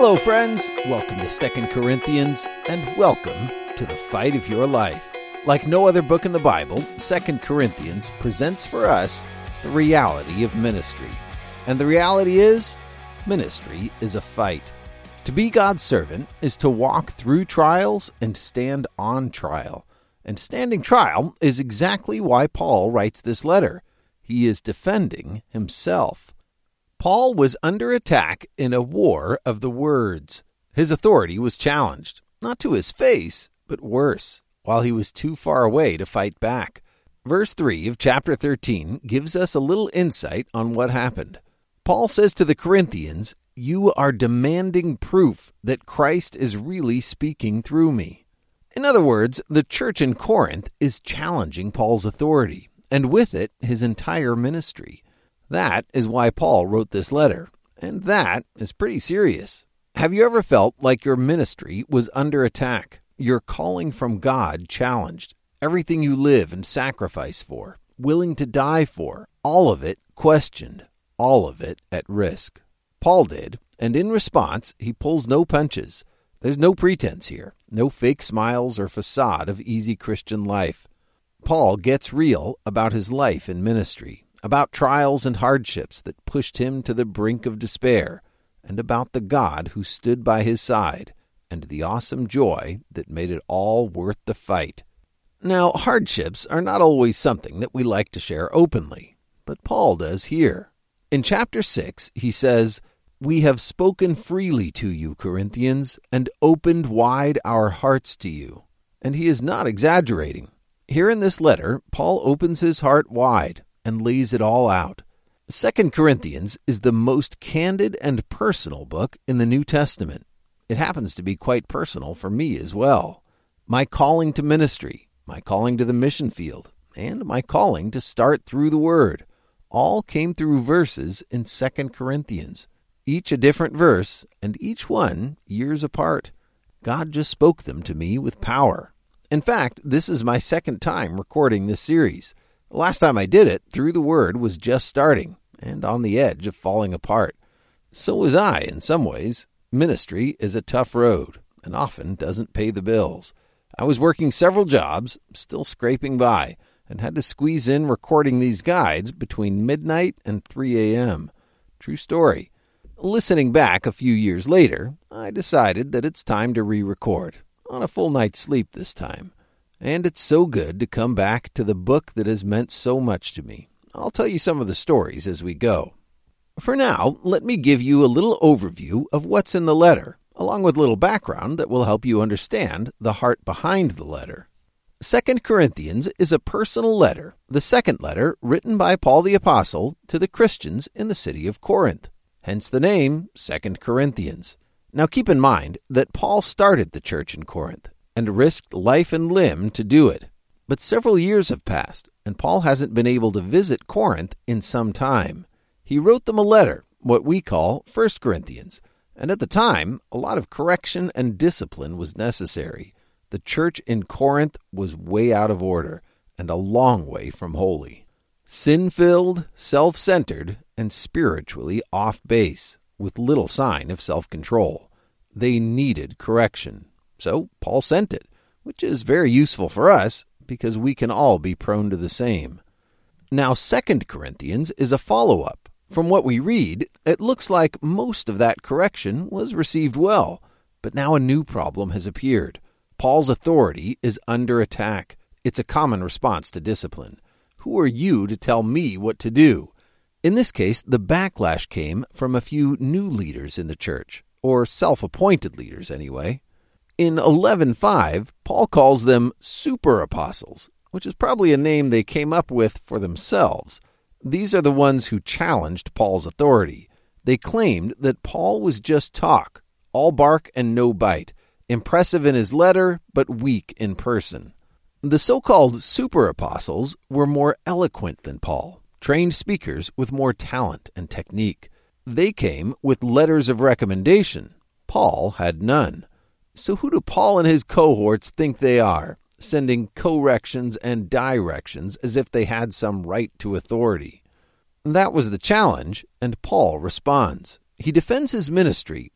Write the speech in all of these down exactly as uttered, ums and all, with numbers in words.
Hello, friends. Welcome to Second Corinthians, and welcome to the fight of your life. Like no other book in the Bible, Second Corinthians presents for us the reality of ministry. And the reality is, ministry is a fight. To be God's servant is to walk through trials and stand on trial. And standing trial is exactly why Paul writes this letter. He is defending himself. Paul was under attack in a war of the words. His authority was challenged, not to his face, but worse, while he was too far away to fight back. Verse three of chapter thirteen gives us a little insight on what happened. Paul says to the Corinthians, "You are demanding proof that Christ is really speaking through me." In other words, the church in Corinth is challenging Paul's authority, and with it, his entire ministry. That is why Paul wrote this letter, and that is pretty serious. Have you ever felt like your ministry was under attack, your calling from God challenged, everything you live and sacrifice for, willing to die for, all of it questioned, all of it at risk? Paul did, and in response, he pulls no punches. There's no pretense here, no fake smiles or facade of easy Christian life. Paul gets real about his life in ministry, about trials and hardships that pushed him to the brink of despair, and about the God who stood by his side, and the awesome joy that made it all worth the fight. Now, hardships are not always something that we like to share openly, but Paul does here. In chapter six, he says, "We have spoken freely to you, Corinthians, and opened wide our hearts to you." And he is not exaggerating. Here in this letter, Paul opens his heart wide and lays it all out. Second Corinthians is the most candid and personal book in the New Testament. It happens to be quite personal for me as well. My calling to ministry, my calling to the mission field, and my calling to start through the Word all came through verses in Second Corinthians. Each a different verse, and each one years apart. God just spoke them to me with power. In fact, this is my second time recording this series. The last time I did it, Through the Word was just starting and on the edge of falling apart. So was I in some ways. Ministry is a tough road and often doesn't pay the bills. I was working several jobs, still scraping by, and had to squeeze in recording these guides between midnight and three a.m. True story. Listening back a few years later, I decided that it's time to re-record, on a full night's sleep this time. And it's so good to come back to the book that has meant so much to me. I'll tell you some of the stories as we go. For now, let me give you a little overview of what's in the letter, along with a little background that will help you understand the heart behind the letter. Second Corinthians is a personal letter, the second letter written by Paul the Apostle to the Christians in the city of Corinth. Hence the name, Second Corinthians. Now keep in mind that Paul started the church in Corinth and risked life and limb to do it. But several years have passed, and Paul hasn't been able to visit Corinth in some time. He wrote them a letter, what we call First Corinthians, and at the time, a lot of correction and discipline was necessary. The church in Corinth was way out of order and a long way from holy. Sin-filled, self-centered, and spiritually off base, with little sign of self-control. They needed correction. So Paul sent it, which is very useful for us because we can all be prone to the same. Now, Second Corinthians is a follow-up. From what we read, it looks like most of that correction was received well, but now a new problem has appeared. Paul's authority is under attack. It's a common response to discipline. Who are you to tell me what to do? In this case, the backlash came from a few new leaders in the church, or self-appointed leaders anyway. In eleven five, Paul calls them super-apostles, which is probably a name they came up with for themselves. These are the ones who challenged Paul's authority. They claimed that Paul was just talk, all bark and no bite, impressive in his letter, but weak in person. The so-called super-apostles were more eloquent than Paul, trained speakers with more talent and technique. They came with letters of recommendation. Paul had none. So who do Paul and his cohorts think they are, sending corrections and directions as if they had some right to authority? That was the challenge, and Paul responds. He defends his ministry,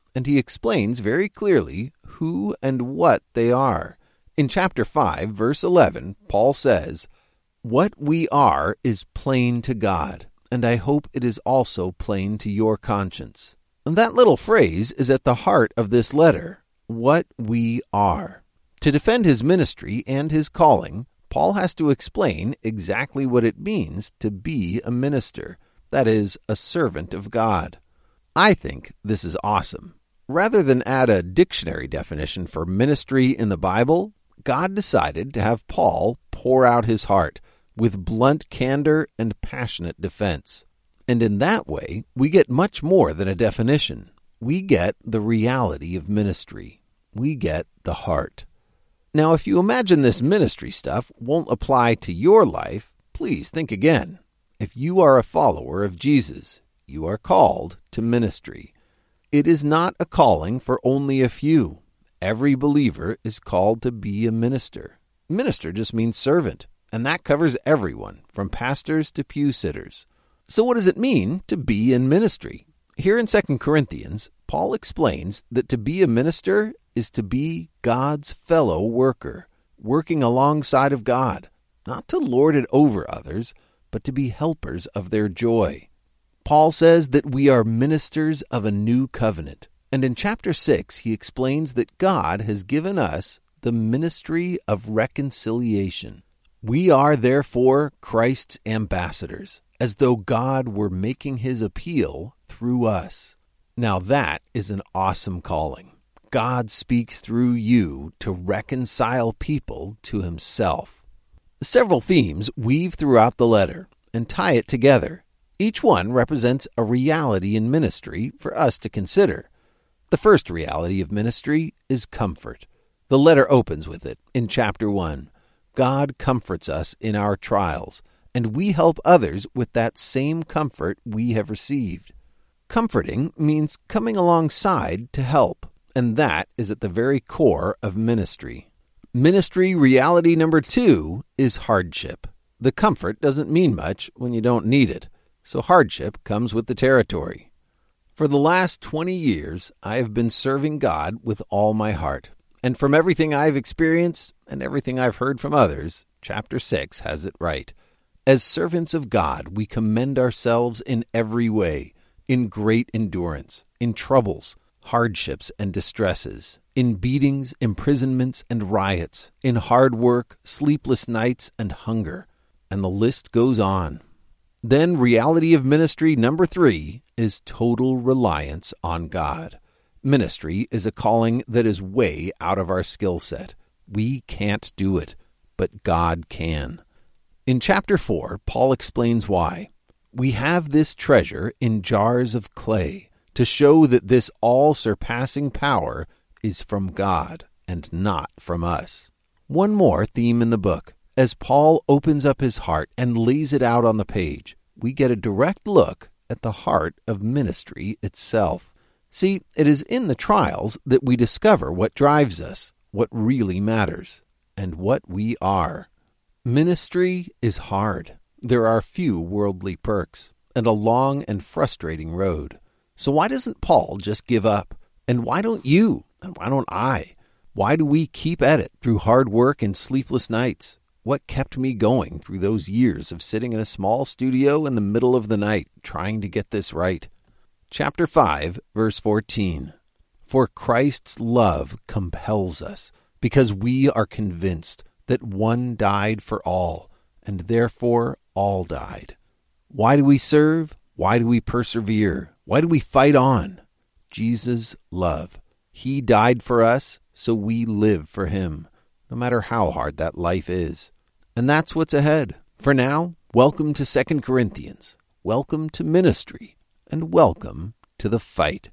and he explains very clearly who and what they are. In chapter five, verse eleven, Paul says, "What we are is plain to God, and I hope it is also plain to your conscience." And that little phrase is at the heart of this letter, what we are. To defend his ministry and his calling, Paul has to explain exactly what it means to be a minister, that is, a servant of God. I think this is awesome. Rather than add a dictionary definition for ministry in the Bible, God decided to have Paul pour out his heart with blunt candor and passionate defense. And in that way, we get much more than a definition. We get the reality of ministry. We get the heart. Now, if you imagine this ministry stuff won't apply to your life, please think again. If you are a follower of Jesus, you are called to ministry. It is not a calling for only a few. Every believer is called to be a minister. Minister just means servant, and that covers everyone, from pastors to pew sitters. So what does it mean to be in ministry? Here in Second Corinthians, Paul explains that to be a minister is to be God's fellow worker, working alongside of God, not to lord it over others, but to be helpers of their joy. Paul says that we are ministers of a new covenant, and in chapter six he explains that God has given us the ministry of reconciliation. We are therefore Christ's ambassadors, as though God were making his appeal through us. Now that is an awesome calling. God speaks through you to reconcile people to himself. Several themes weave throughout the letter and tie it together. Each one represents a reality in ministry for us to consider. The first reality of ministry is comfort. The letter opens with it in chapter one. God comforts us in our trials, and we help others with that same comfort we have received. Comforting means coming alongside to help, and that is at the very core of ministry. Ministry reality number two is hardship. The comfort doesn't mean much when you don't need it, so hardship comes with the territory. For the last twenty years, I have been serving God with all my heart. And from everything I've experienced and everything I've heard from others, chapter six has it right. As servants of God, we commend ourselves in every way, in great endurance, in troubles, hardships, and distresses, in beatings, imprisonments, and riots, in hard work, sleepless nights, and hunger. And the list goes on. Then reality of ministry number three is total reliance on God. Ministry is a calling that is way out of our skill set. We can't do it, but God can. In chapter four, Paul explains why. We have this treasure in jars of clay to show that this all-surpassing power is from God and not from us. One more theme in the book. As Paul opens up his heart and lays it out on the page, we get a direct look at the heart of ministry itself. See, it is in the trials that we discover what drives us, what really matters, and what we are. Ministry is hard. There are few worldly perks, and a long and frustrating road. So why doesn't Paul just give up? And why don't you? And why don't I? Why do we keep at it through hard work and sleepless nights? What kept me going through those years of sitting in a small studio in the middle of the night trying to get this right? Chapter five, verse fourteen. For Christ's love compels us, because we are convinced that one died for all, and therefore all died. Why do we serve? Why do we persevere? Why do we fight on? Jesus' love. He died for us, so we live for him, no matter how hard that life is. And that's what's ahead. For now, welcome to Second Corinthians. Welcome to ministry. And welcome to the fight.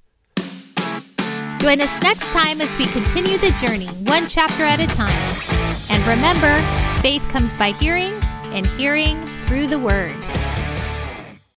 Join us next time as we continue the journey, one chapter at a time. And remember, faith comes by hearing, and hearing through the Word.